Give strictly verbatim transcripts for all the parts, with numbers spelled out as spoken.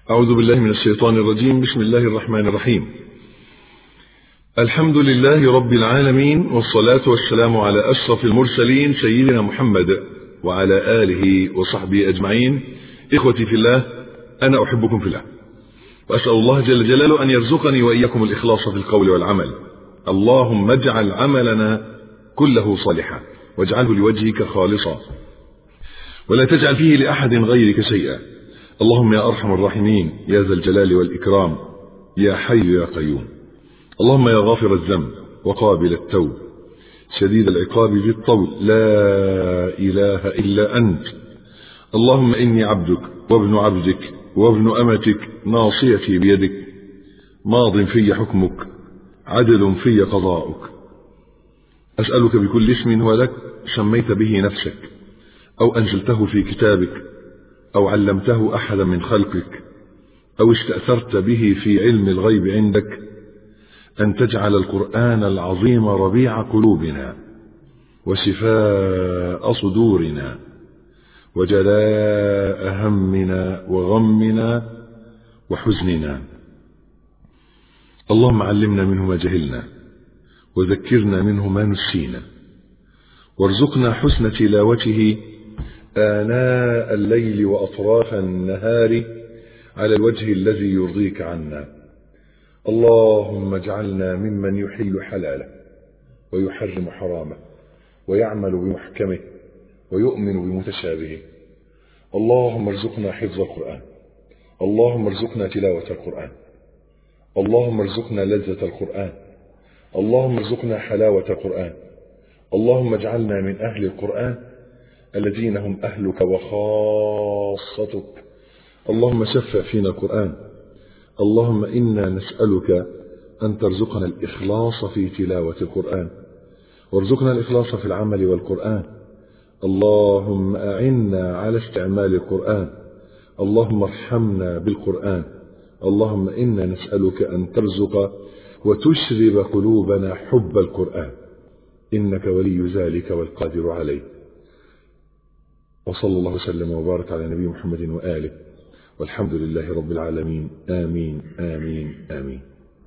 أعوذ بالله من الشيطان الرجيم. بسم الله الرحمن الرحيم. الحمد لله رب العالمين، والصلاة والسلام على أشرف المرسلين سيدنا محمد وعلى آله وصحبه أجمعين. إخوتي في الله، أنا أحبكم في الله، وأسأل الله جل جلاله أن يرزقني وإياكم الإخلاص في القول والعمل. اللهم اجعل عملنا كله صالحا واجعله لوجهك خالصا ولا تجعل فيه لأحد غيرك شيئا. اللهم يا أرحم الراحمين، يا ذا الجلال والإكرام، يا حي يا قيوم. اللهم يا غافر الذنب وقابل التوب شديد العقاب ذي الطول، لا إله إلا أنت. اللهم إني عبدك وابن عبدك وابن أمتك، ناصيتي بيدك، ماض في حكمك، عدل في قضاؤك. أسألك بكل اسم هو لك سميت به نفسك أو أنزلته في كتابك أو علمته أحدا من خلقك أو استأثرت به في علم الغيب عندك، أن تجعل القرآن العظيم ربيع قلوبنا وشفاء صدورنا وجلاء همنا وغمنا وحزننا. اللهم علمنا منه ما جهلنا وذكرنا منه ما نسينا، وارزقنا حسن تلاوته آناء الليل وأطراف النهار على الوجه الذي يرضيك عنا. اللهم اجعلنا ممن يحل حلاله ويحرم حرامه ويعمل بمحكمه ويؤمن بمتشابهه. اللهم ارزقنا حفظ القرآن، اللهم ارزقنا تلاوة القرآن، اللهم ارزقنا لذة القرآن، اللهم ارزقنا حلاوة القرآن. اللهم اجعلنا من أهل القرآن الذين هم أهلك وخاصتك. اللهم شفع فينا القرآن. اللهم إنا نسألك أن ترزقنا الإخلاص في تلاوة القرآن، وارزقنا الإخلاص في العمل والقرآن. اللهم أعنا على استعمال القرآن. اللهم ارحمنا بالقرآن. اللهم إنا نسألك أن ترزق وتشرب قلوبنا حب القرآن، إنك ولي ذلك والقادر عليه. وصلى الله وسلم وبارك على نبي محمد وآله، والحمد لله رب العالمين. آمين آمين آمين.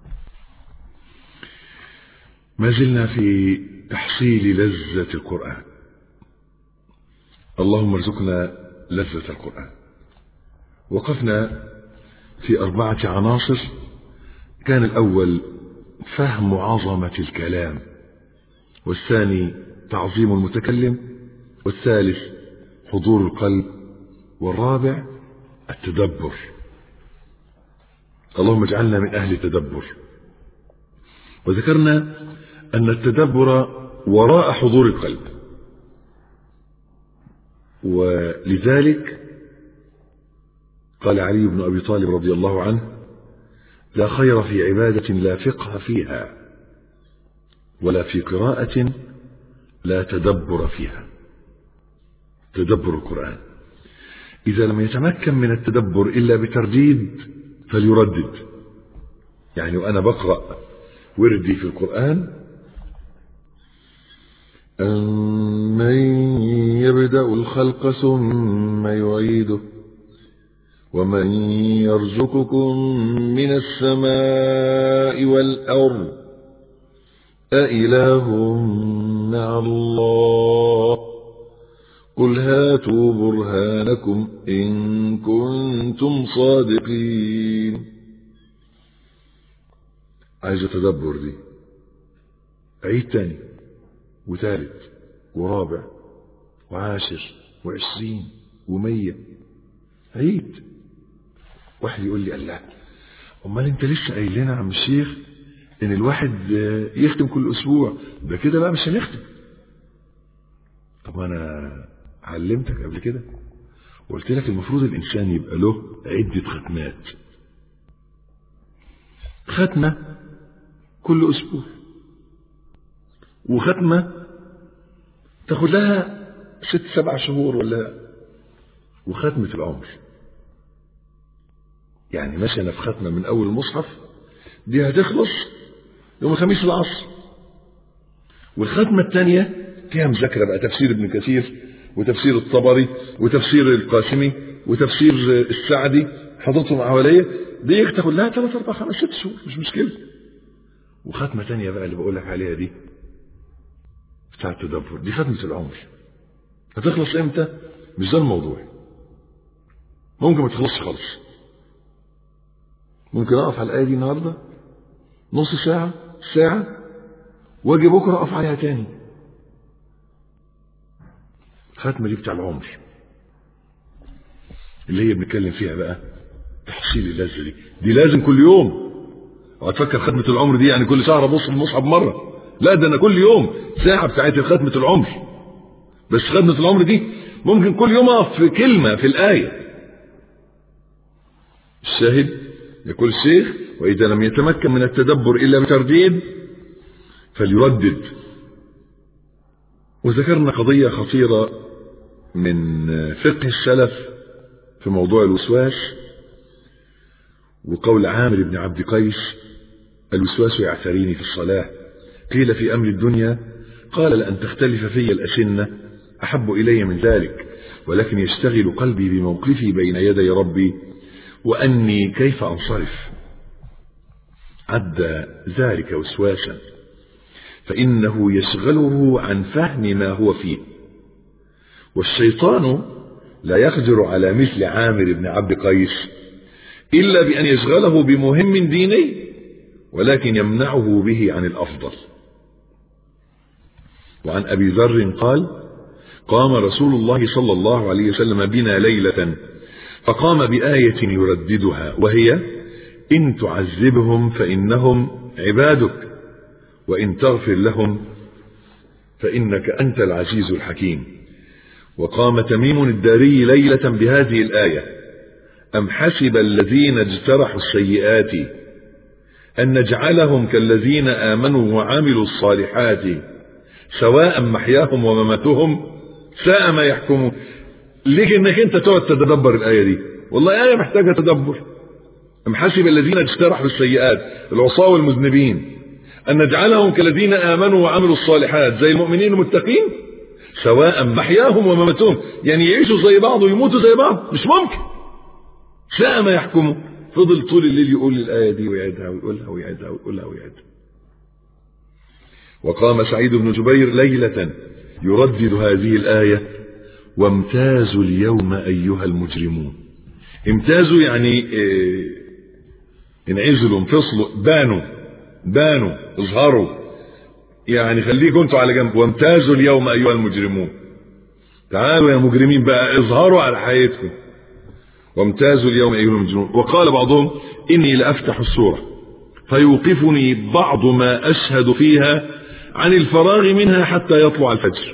ما زلنا في تحصيل لذة القرآن. اللهم ارزقنا لذة القرآن. وقفنا في أربعة عناصر. كان الأول فهم عظمة الكلام، والثاني تعظيم المتكلم، والثالث حضور القلب، والرابع التدبر. اللهم اجعلنا من أهل التدبر. وذكرنا أن التدبر وراء حضور القلب، ولذلك قال علي بن أبي طالب رضي الله عنه: لا خير في عبادة لا فقه فيها، ولا في قراءة لا تدبر فيها. تدبر القرآن إذا لم يتمكن من التدبر إلا بترديد فليردد. يعني وأنا بقرأ وردي في القرآن: أمن يبدأ الخلق ثم يعيده ومن يرزقكم من السماء والأرض أإله مع الله قل هاتوا برهانكم إن كنتم صادقين. عايز تدبر دي، عيد تاني وثالث ورابع وعاشر وعشرين ومية، عيد. واحد يقول لي: الله، امال انت لسه قايل لنا يا عم الشيخ ان الواحد يختم كل اسبوع؟ ده كده بقى مش هنختم. طب انا علمتك قبل كده وقلت لك المفروض الانسان يبقى له عدة ختمات. ختمة كل اسبوع، وختمة تاخد لها ست سبع شهور، ولا وختمة العمر. يعني مثلا في ختمة من اول المصحف دي هتخلص يوم الخميس العصر، والختمة الثانية فيها مذاكرة بقى، تفسير ابن كثير وتفسير الطبري وتفسير القاسمي وتفسير السعدي حضرتهم حواليا، دي تاخد لها ثلاث اربع خمس ست شهور مش مشكله. وختمه ثانيه بقى اللي بقول لك عليها دي بتاع التدبر، دي ختمه العمر. هتخلص امتى؟ مش ده الموضوع، ممكن ما تخلصش خالص. ممكن اقف على الايه دي النهارده نص ساعه ساعه واجي بكره اقف عليها تاني. الختمه دي بتاع العمر اللي هي بنتكلم فيها بقى تحصيل اللذه دي، دي لازم كل يوم. وهتفكر ختمه العمر دي يعني كل شهر ابص في المصحف مره، لا ده انا كل يوم ساعه بتاعت ختمه العمر. بس ختمه العمر دي ممكن كل يوم اقف في كلمه في الايه. الشاهد يقول الشيخ: واذا لم يتمكن من التدبر الا بترديد فليردد. وذكرنا قضيه خطيره من فقه السلف في موضوع الوسواس، وقول عامر بن عبد قيس: الوسواس يعتريني في الصلاة. قيل: في أمر الدنيا؟ قال: لأن تختلف في الأسنة أحب إلي من ذلك، ولكن يشتغل قلبي بموقفي بين يدي ربي وأني كيف أنصرف. عد ذلك وسواسا، فإنه يشغله عن فهم ما هو فيه. والشيطان لا يقدر على مثل عامر بن عبد قيس إلا بأن يشغله بمهم ديني، ولكن يمنعه به عن الأفضل. وعن أبي ذر قال: قام رسول الله صلى الله عليه وسلم بنا ليلة فقام بآية يرددها، وهي: إن تعذبهم فإنهم عبادك وإن تغفر لهم فإنك أنت العزيز الحكيم. وقام تميم الداري ليلة بهذه الآية: أم حسب الذين اجترحوا السيئات أن نجعلهم كالذين آمنوا وعملوا الصالحات سواء محياهم ومماتهم ساء ما يحكمون. ليك انك انت تقعد تتدبر الآية دي، والله آية محتاجة تدبر. أم حسب الذين اجترحوا السيئات، العصاة والمذنبين، أن نجعلهم كالذين آمنوا وعملوا الصالحات زي المؤمنين المتقين سواء محياهم ومماتهم، يعني يعيشوا زي بعض ويموتوا زي بعض، مش ممكن. ساء ما يحكموا. فضل طول الليل يقول الآية دي ويعيدها ويقولها ويعيدها ويقولها ويعيدها. وقام سعيد بن جبير ليلة يردد هذه الآية: وامتازوا اليوم أيها المجرمون. امتازوا يعني ايه؟ انعزلوا، انفصلوا، بانوا بانوا اظهروا، يعني خليكم انتوا على جنب. وامتازوا اليوم أيها المجرمون، تعالوا يا مجرمين بقى اظهروا على حياتكم. وامتازوا اليوم أيها المجرمون. وقال بعضهم: إني لأفتح السورة فيوقفني بعض ما أشهد فيها عن الفراغ منها حتى يطلع الفجر.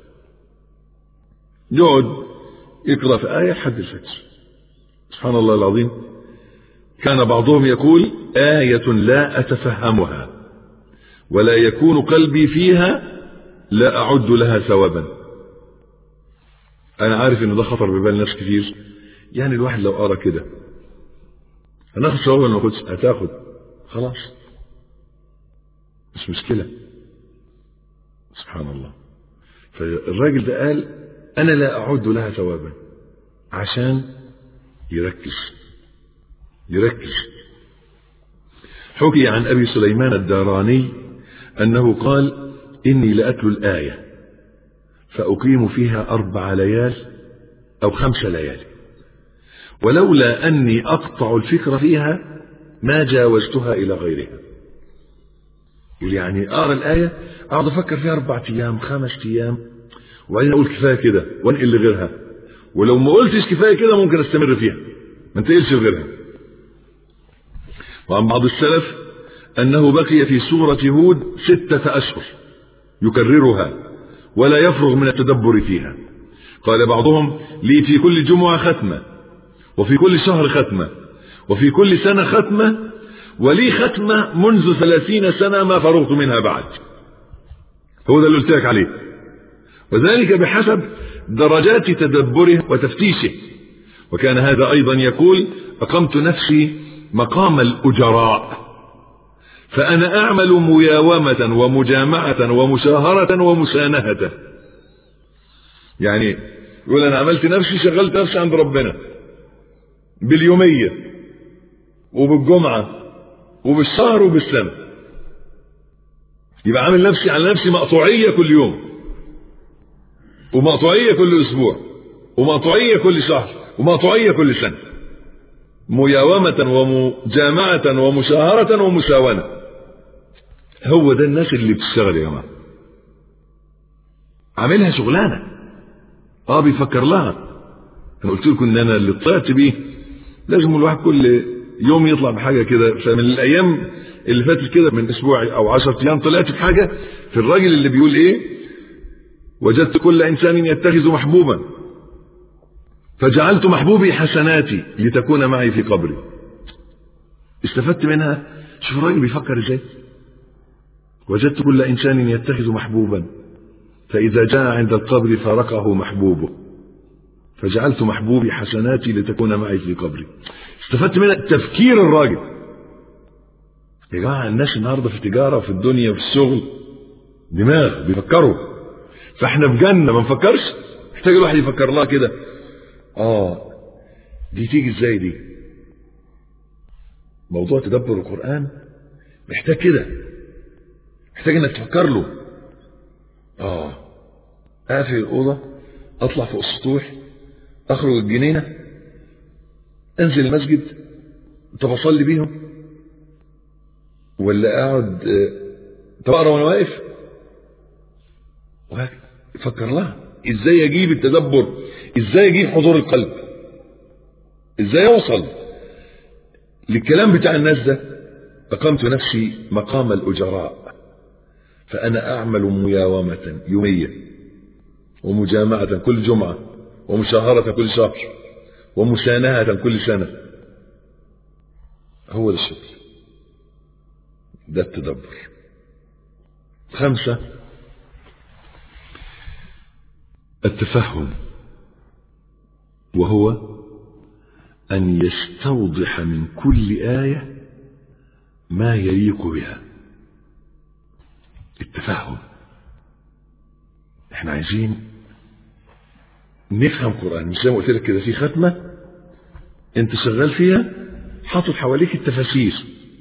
يقعد يقرأ في آية لحد الفجر. سبحان الله العظيم. كان بعضهم يقول: آية لا أتفهمها ولا يكون قلبي فيها لا أعد لها ثوابا. أنا عارف إن ده خطر ببال ناس كتير، يعني الواحد لو قرأ كده هناخد ثواب ولا ما ناخدش؟ هتاخد، خلاص مش مشكلة. سبحان الله. فالراجل ده قال: أنا لا أعد لها ثوابا، عشان يركز يركز. حكي عن أبي سليمان الداراني أنه قال: إني لأتلو الآية فأقيم فيها أربع ليال أو خمس ليال، ولولا أني أقطع الفكر فيها ما جاوزتها إلى غيرها. يعني أقرأ الآية أقعد أفكر فيها أربع أيام خمس أيام وبعدين أقول كفاية كده وانقل لغيرها، ولو ما قلتش كفاية كده ممكن أستمر فيها ما انتقلش لغيرها. وعن بعض السلف أنه بقي في سورة هود ستة أشهر يكررها ولا يفرغ من التدبر فيها. قال بعضهم: لي في كل جمعة ختمة، وفي كل شهر ختمة، وفي كل سنة ختمة، ولي ختمة منذ ثلاثين سنة ما فرغت منها بعد. هو ده اللي قلت لك عليه. وذلك بحسب درجات تدبره وتفتيشه. وكان هذا أيضا يقول: أقمت نفسي مقام الأجراء فأنا أعمل مياومة ومجامعة ومشاهرة ومسانهة. يعني يقول: أنا عملت نفسي، شغلت نفسي عند ربنا، باليومية وبالجمعة وبالشهر وبالسنة، يبقى عامل نفسي على نفسي مقطوعية كل يوم، ومقطوعية كل أسبوع، ومقطوعية كل شهر، ومقطوعية كل سنة، مياومة ومجامعة ومشاهرة ومساونة. هو ده الناس اللي بتشتغل يا جماعة، عاملها شغلانة، اه بيفكر لها. انا قلت لكم ان انا اللي طلعت بيه لازم الواحد كل يوم يطلع بحاجة كده. فمن الايام اللي فاتت كده من اسبوع او عشرة ايام طلعت بحاجة في الراجل اللي بيقول ايه: وجدت كل انسان يتخذ محبوبا فجعلت محبوبي حسناتي لتكون معي في قبري. استفدت منها. شوف الراجل بيفكر ازاي. وجدت كل انسان يتخذ محبوبا فاذا جاء عند القبر فارقه محبوبه فجعلت محبوبي حسناتي لتكون معي في قبري. استفدت منها تفكير الراجل. يا جماعه الناس النهارده في التجاره وفي الدنيا وفي الشغل دماغ بيفكروا، فاحنا في جنه ما نفكرش. محتاج الواحد يفكر لها كده، اه دي تيجي ازاي دي. موضوع تدبر القرآن محتاج كده، محتاج انك تفكر له. اه اقفل الاوضه، اطلع فوق السطوح، اخرج الجنينه، انزل المسجد، طب اصلي بيهم ولا اقعد طب اقرا وانا واقف؟ فكر لها ازاي اجيب التدبر، ازاي اجيب حضور القلب، ازاي اوصل للكلام بتاع الناس ده. اقمت نفسي مقام الاجراء فانا اعمل مياومة يومية ومجامعة كل جمعة ومشاهرة كل شهر ومسانهة كل سنة. هو ده الشغل، ده التدبر. خمسة، التفهم، وهو أن يستوضح من كل آية ما يليق بها. التفهم، احنا عايزين نفهم قرآن. مش زي ما قلت لك كده في ختمة انت شغال فيها حاطط حواليك التفاسير،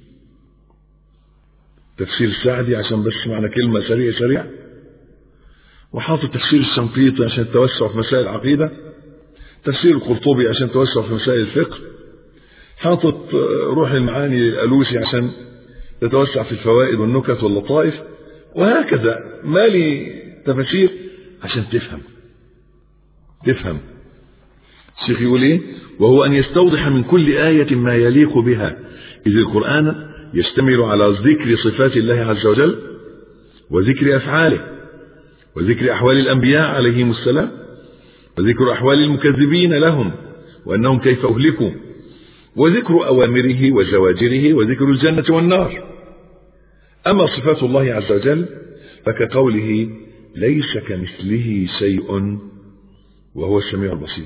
تفسير السعدي عشان بس معنى كلمة سريع سريع، وحاطط تفسير الشنقيطي عشان التوسع في مسائل العقيدة، تفسير القرطبي عشان التوسع في مسائل الفقه، حاطط روح المعاني للألوسي عشان تتوسع في الفوائد والنكت واللطائف، وهكذا مالي تفسير عشان تفهم. تفهم الشيخ يقول ايه؟ وهو أن يستوضح من كل آية ما يليق بها، إذ القرآن يشتمل على ذكر صفات الله عز وجل وذكر أفعاله وذكر أحوال الأنبياء عليهم السلام وذكر أحوال المكذبين لهم وأنهم كيف أهلكوا وذكر أوامره وزواجره وذكر الجنة والنار. أما صفات الله عز وجل فكقوله ليس كمثله شيء وهو السميع البصير،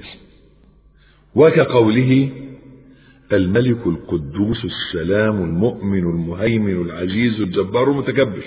وكقوله الملك القدوس السلام المؤمن المهيمن العزيز الجبار المتكبر.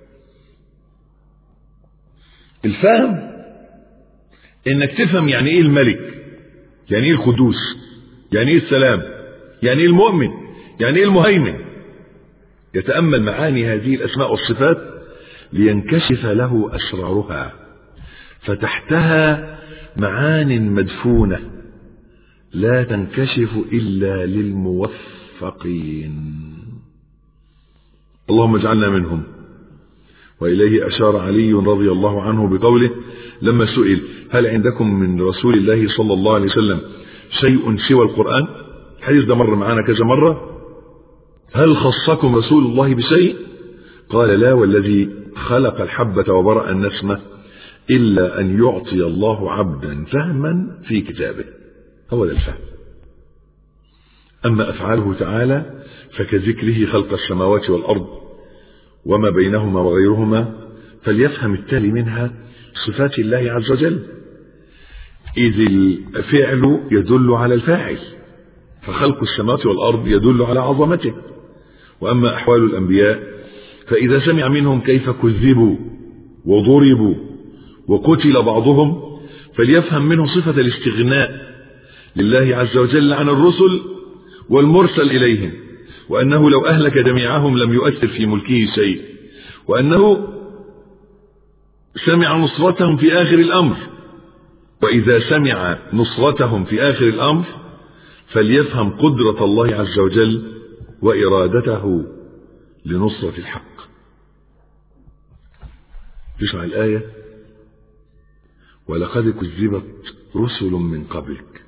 الفهم انك تفهم يعني ايه الملك، يعني ايه القدوس، يعني ايه السلام، يعني ايه المؤمن، يعني ايه المهيمن. يتأمل معاني هذه الأسماء والصفات لينكشف له أسرارها، فتحتها معان مدفونة لا تنكشف إلا للموفقين. اللهم اجعلنا منهم. وإليه أشار علي رضي الله عنه بقوله لما سئل هل عندكم من رسول الله صلى الله عليه وسلم شيء سوى القرآن؟ الحديث ده مر معانا كذا مرة. هل خصكم رسول الله بشيء؟ قال لا والذي خلق الحبة وبرأ النسمة إلا أن يعطي الله عبدا فهما في كتابه. هو ده الفهم. أما أفعاله تعالى فكذكره خلق السماوات والأرض وما بينهما وغيرهما، فليفهم التالي منها صفات الله عز وجل، إذ الفعل يدل على الفاعل، فخلق السماوات والأرض يدل على عظمته. وأما أحوال الأنبياء فإذا سمع منهم كيف كذبوا وضربوا وقتل بعضهم فليفهم منه صفة الاستغناء لله عز وجل عن الرسل والمرسل إليهم، وأنه لو أهلك جميعهم لم يؤثر في ملكه شيء، وأنه سمع نصرتهم في آخر الأمر. وإذا سمع نصرتهم في آخر الأمر فليفهم قدرة الله عز وجل وإرادته لنصرة الحق. تسمع الآية: ولقد كذبت رسل من قبلك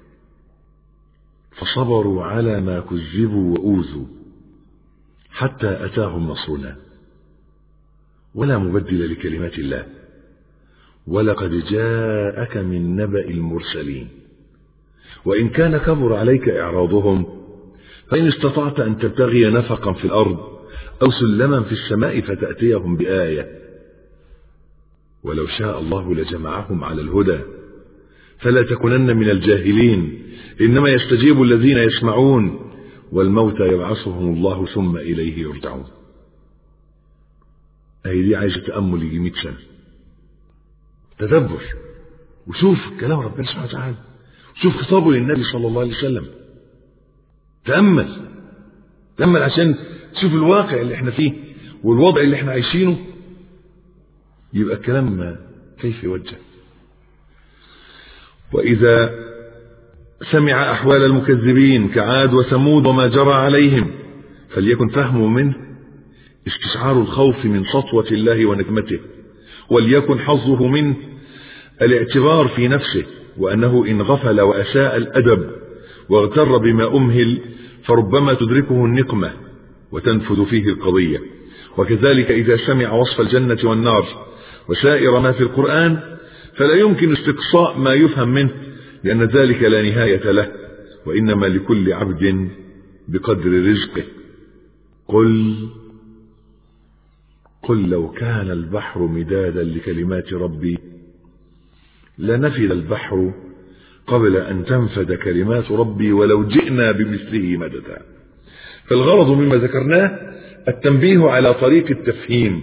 فصبروا على ما كذبوا وأوذوا حتى أتاهم نصرنا ولا مبدل لكلمات الله ولقد جاءك من نبأ المرسلين وإن كان كبر عليك إعراضهم فإن استطعت أن تبتغي نفقا في الأرض أو سلما في السماء فتأتيهم بآية ولو شاء الله لجمعهم على الهدى فلا تكونن من الجاهلين إنما يستجيب الذين يسمعون والموتى يبعثهم الله ثم إليه يرجعون. أهي دي عايزة تأمل يجي مئة سنة تدبر وشوف كلام ربنا سبحانه وتعالى، شوف خطابه للنبي صلى الله عليه وسلم، تأمل تأمل عشان تشوف الواقع اللي احنا فيه والوضع اللي احنا عايشينه، يبقى الكلام كيف يوجه. وإذا سمع أحوال المكذبين كعاد وثمود وما جرى عليهم فليكن فهمه منه استشعار الخوف من سطوة الله ونقمته، وليكن حظه منه الاعتبار في نفسه وأنه إن غفل وأساء الأدب واغتر بما أمهل فربما تدركه النقمة وتنفذ فيه القضية. وكذلك إذا سمع وصف الجنة والنار وسائر ما في القرآن فلا يمكن استقصاء ما يفهم منه لأن ذلك لا نهاية له، وإنما لكل عبد بقدر رزقه. قل قل لو كان البحر مدادا لكلمات ربي لنفد البحر قبل أن تنفد كلمات ربي ولو جئنا بمثله مددا. فالغرض مما ذكرناه التنبيه على طريق التفهيم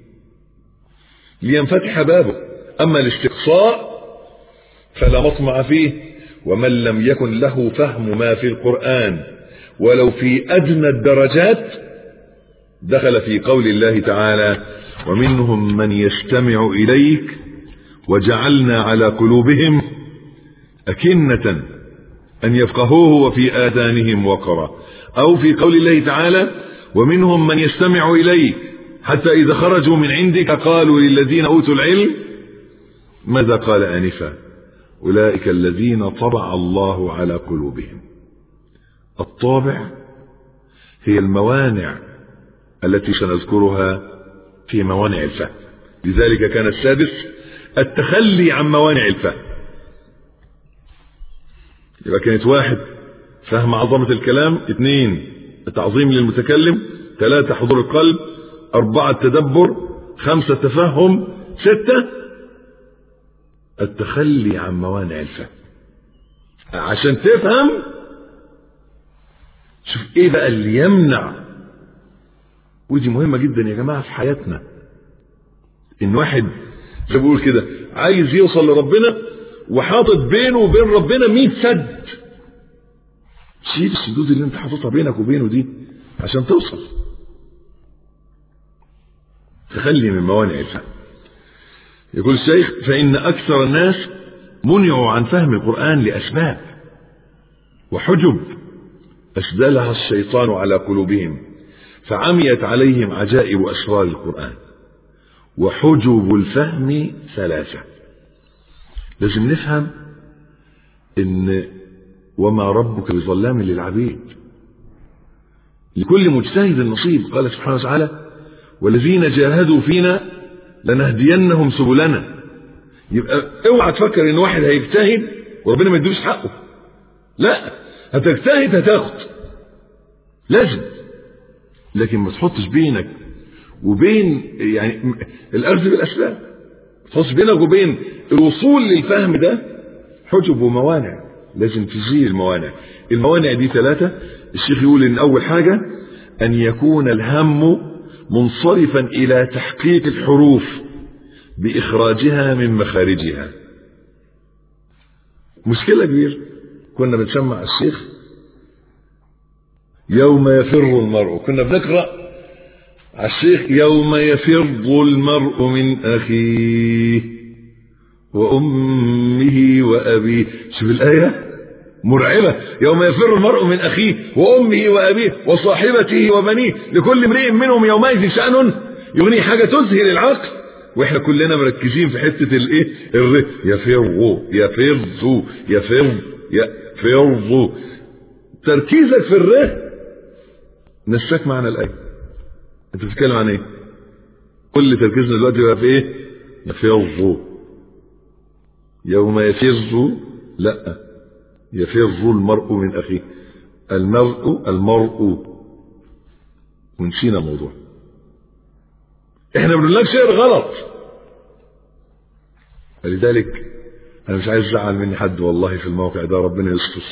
لينفتح بابه، أما الاستقصاء فلا مطمع فيه، ومن لم يكن له فهم ما في القرآن ولو في أدنى الدرجات دخل في قول الله تعالى: ومنهم من يستمع إليك وجعلنا على قلوبهم أكنة أن يفقهوه وفي آذانهم وقرا، أو في قول الله تعالى: ومنهم من يستمع إليك حتى إذا خرجوا من عندك قالوا للذين أوتوا العلم ماذا قال آنفا أولئك الذين طبع الله على قلوبهم. الطابع هي الموانع التي سنذكرها في موانع الفهم، لذلك كان السادس التخلي عن موانع الفهم. يبقى كانت واحد فهم عظمة الكلام، اثنين التعظيم للمتكلم، ثلاثة حضور القلب، أربعة التدبر، خمسة التفهم، ستة التخلي عن موانع الفهم. عشان تفهم شوف ايه بقى اللي يمنع، ودي مهمة جدا يا جماعة في حياتنا. ان واحد زي ما بقول كده عايز يوصل لربنا وحاطط بينه وبين ربنا مئة سد، شيل السدود اللي انت حاططها بينك وبينه دي عشان توصل. تخلي من موانع الفهم. يقول الشيخ: فإن أكثر الناس منعوا عن فهم القرآن لأسباب وحجب أسدلها الشيطان على قلوبهم فعميت عليهم عجائب أسرار القرآن. وحجب الفهم ثلاثة. لازم نفهم إن وما ربك بظلام للعبيد، لكل مجتهد نصيب. قال سبحانه وتعالى: والذين جاهدوا فينا لنهدينهم سبلنا. يبقى اوعى تفكر ان واحد هيجتهد وربنا ما يدوش حقه، لا، هتجتهد هتاخد لازم، لكن ما تحطش بينك وبين يعني الأخذ بالأسباب، ما تحطش بينك وبين الوصول للفهم ده حجب وموانع. لازم تزيل الموانع. الموانع دي ثلاثة. الشيخ يقول ان اول حاجة ان يكون الهم منصرفا الى تحقيق الحروف باخراجها من مخارجها. مشكلة كبيرة. كنا بنسمع الشيخ يوم يفر المرء، كنا بنقرأ على الشيخ يوم يفر المرء من أخيه وأمه وأبيه. شوف الآية مرعبة، يوم يفر المرء من أخيه وأمه وأبيه وصاحبته وبنيه لكل امرئ منهم يومئذ شأن يغنيه. حاجة تذهل العقل، واحنا كلنا مركزين في حتة الايه الر يفر يفر يفر يفر. تركيزك في الر نساك معنى الآية. انت بتتكلم عن ايه؟ كل تركيزنا دلوقتي بقى في ايه؟ يفر. يوم يفر، لا، يفر المرء من أخيه. المرء المرء ونسينا الموضوع. احنا بنقول لك شيء غلط، فلذلك انا مش عايز ازعل مني حد والله في الموقع ده، ربنا يستر.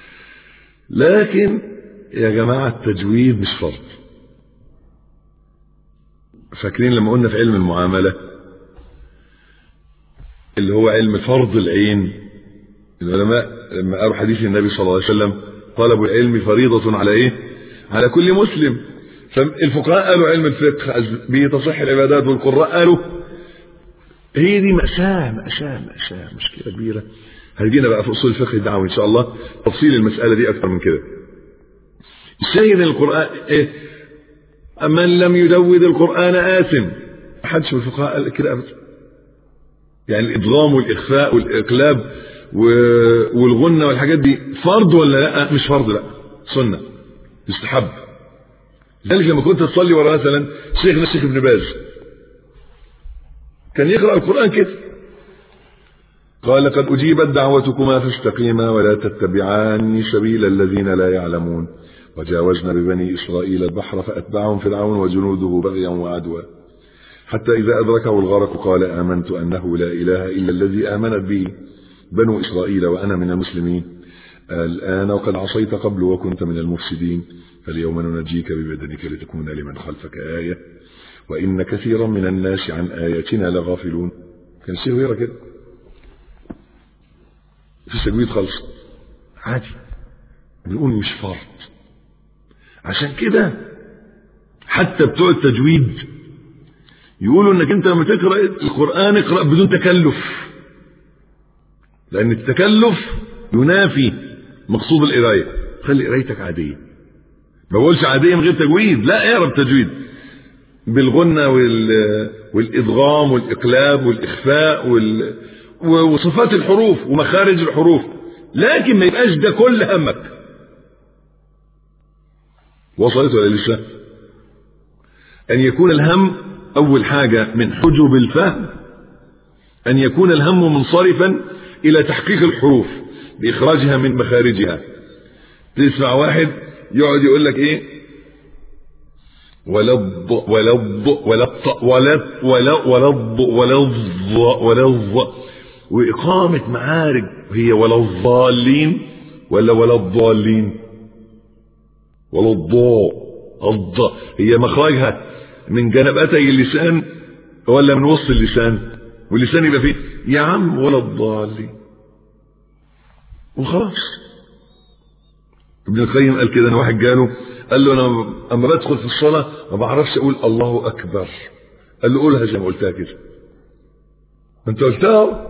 لكن يا جماعة التجويد مش فرض. فاكرين لما قلنا في علم المعاملة اللي هو علم فرض العين، العلماء لما قالوا حديث النبي صلى الله عليه وسلم طلب العلم فريضة على ايه؟ على كل مسلم. فالفقهاء قالوا علم الفقه به تصح العبادات، والقراء قالوا هي دي مأساة مأساة مأساة مشكلة كبيرة. هيجينا بقى في أصول الفقه الدعوة إن شاء الله تفصيل المسألة دي أكثر من كده. الشاهد ان القرآن إيه؟ من لم يدود القرآن آثم. محدش من الفقهاء قال كده أبدا. يعني الإدغام والإخفاء والإقلاب والغنة والحاجات دي فرض ولا لا؟ مش فرض، لا، سنة يستحب. لذلك لما كنت تصلي ورا مثلا شيخنا الشيخ ابن باز كان يقرأ القرآن كده، قال لقد أجيبت دعوتكما فاستقيما ولا تتبعان سبيل الذين لا يعلمون وجاوزنا ببني إسرائيل البحر فأتبعهم فرعون وجنوده بغيا وعدوا حتى إذا أدركه الغرق قال آمنت أنه لا إله إلا الذي آمنت به بنو إسرائيل وأنا من المسلمين الآن وقد عصيت قبل وكنت من المفسدين فاليوم ننجيك ببدنك لتكون لمن خلفك آية وإن كثيرا من الناس عن آياتنا لغافلون. كان شيء غير كده في تجويد خالص عادي، بنقول مش فرض. عشان كده حتى بتوع التجويد يقولوا انك انت لما تقرأ القرآن اقرأ بدون تكلف، لان التكلف ينافي مقصود القراية. خلي قرايتك عادية، ما بقولش عادية من غير تجويد، لا، اقرأ بتجويد بالغنة والإدغام والإقلاب والإخفاء وال... وصفات الحروف ومخارج الحروف، لكن ما يبقاش ده كل همك. وصلت ولا لسه؟ أن يكون الهم أول حاجة من حجب الفهم، أن يكون الهم منصرفا إلى تحقيق الحروف بإخراجها من مخارجها. تسمع واحد يقعد يقول لك إيه ولض ولض ولط ولط ولض ولض ولض ولض، وإقامة معارج هي ولا الضالين ولا ولا الضالين ولا الضاء الضاء هي مخرجها من جنبتي اللسان ولا من وسط اللسان، واللسان يبقى فيه يا عم ولا الضالين وخلاص. ابن القيم قال كده، انا واحد جاله قال له انا اما بدخل في الصلاه ما بعرفش اقول الله اكبر، قال له قولها زي ما قلتها كده. انت قلتها.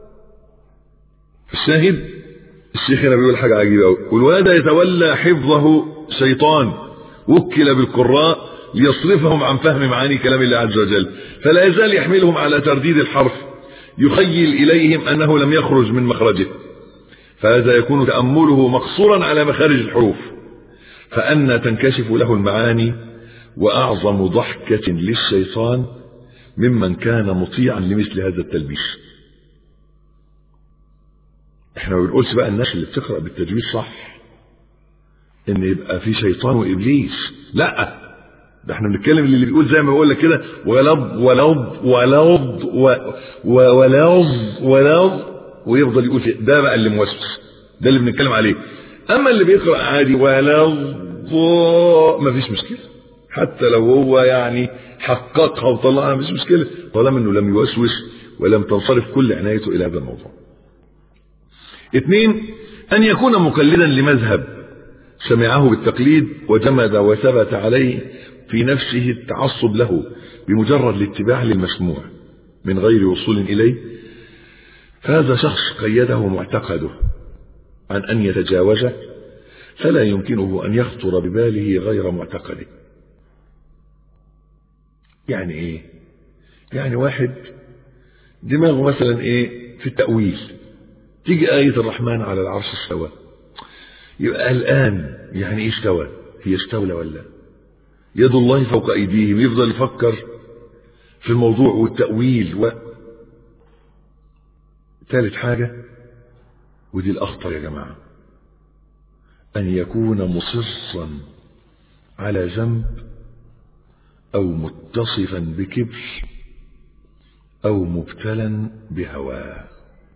الشاهد الشيخ هنا بيقول حاجه عجيبه قوي، والولد يتولى حفظه شيطان وكل بالقراء ليصرفهم عن فهم معاني كلام الله عز وجل، فلا يزال يحملهم على ترديد الحرف يخيل اليهم انه لم يخرج من مخرجه، فهذا يكون تأمله مقصورا على مخارج الحروف، فأن تنكشف له المعاني. وأعظم ضحكة للشيطان ممن كان مطيعا لمثل هذا التلبيس. احنا ما بنقولش بقى الناس اللي بتقرأ بالتجويد صح ان يبقى في شيطان وإبليس، لا، ده احنا بنتكلم اللي بيقول زي ما بقول لك كده ولض ولض ولض ولض ولض ويفضل يقول ده بقى اللي موسوس، ده اللي بنتكلم عليه. اما اللي بيقرأ عادي ولض ما فيش مشكلة، حتى لو هو يعني حققها وطلعها مفيش مشكلة، طالما انه لم يوسوس ولم تنصرف كل عنايته الى هذا الموضوع. اثنين، أن يكون مقلدا لمذهب سمعه بالتقليد وجمد وثبت عليه في نفسه التعصب له بمجرد الاتباع للمسموع من غير وصول إليه، فهذا شخص قيده معتقده عن أن يتجاوزه، فلا يمكنه أن يخطر بباله غير معتقده. يعني إيه؟ يعني واحد دماغه مثلا إيه في التأويل، تيجي آية الرحمن على العرش استوى، يبقى الآن يعني إيه استوى؟ هي استولى ولا يد الله فوق أيديهم، يفضل يفكر في الموضوع والتأويل. و ثالث حاجة ودي الأخطر يا جماعة، أن يكون مصرا على ذنب أو متصفا بكبر أو مبتلا بهواه.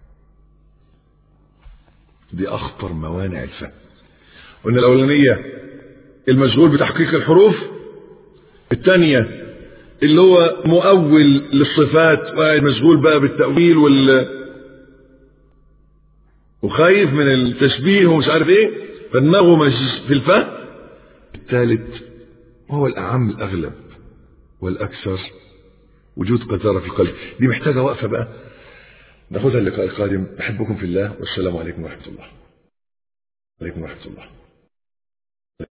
دي أخطر موانع الفهم. قلنا الأولانية المشغول بتحقيق الحروف، الثانية اللي هو مؤول للصفات وقاعد مشغول بقى بالتأويل وال وخايف من التشبيه ومش عارف ايه، فدماغه مش في الفهم. الثالث هو الأعم الأغلب والأكثر وجود قذارة في القلب. دي محتاجة وقفة بقى ناخدها اللقاء القادم. أحبكم في الله والسلام عليكم ورحمة الله. عليكم ورحمة الله.